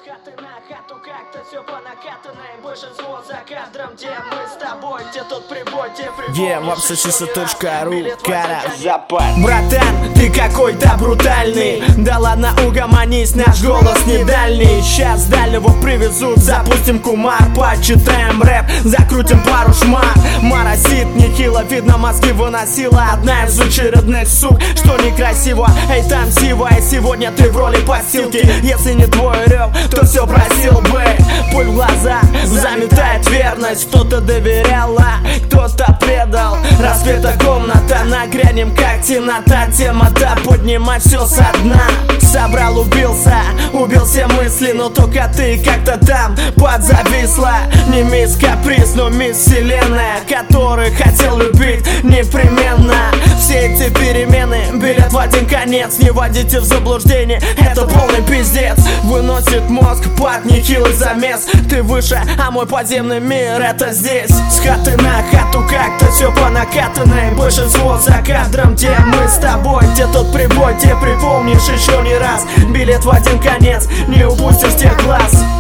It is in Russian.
хаты на хату, как-то все по накатанной. Большинство за кадром, где мы с тобой, где тот прибой, где прибой. Вапсосиса.ру, кара запад. Братан, ты какой-то брутальный. Да ладно, угомонись, наш голос не дальний. Сейчас дальнего привезут, запустим кумар. Почитаем рэп, закрутим пару шмар. Моросит нехило, видно мозги выносила одна из очередных сук, что некрасиво. Эй, там сивая, сегодня ты в роли подстилки. Если не твой рев, то все просил бы. Пуль в глаза заметает верность. Кто-то доверяла, кто-то предал. Разбита комната, нагрянем как темнота. Тема-то поднимать все со дна. Собрал, убился, убил все мысли, но только ты как-то там подзависла. Не мисс Каприз, но мисс Вселенная, который хотел любить непременно. Все эти перемены билет в один конец. Не вводите в заблуждение, это полный пиздец. Выносит мозг под нехилый замес. Ты выше, а мой подземный мир это здесь. С хаты на хату, как-то все по накатанной. Большинство за кадром, где мы с тобой, где тот прибой, где припомнишь еще не раз. Билет в один конец, не упустишь тех глаз.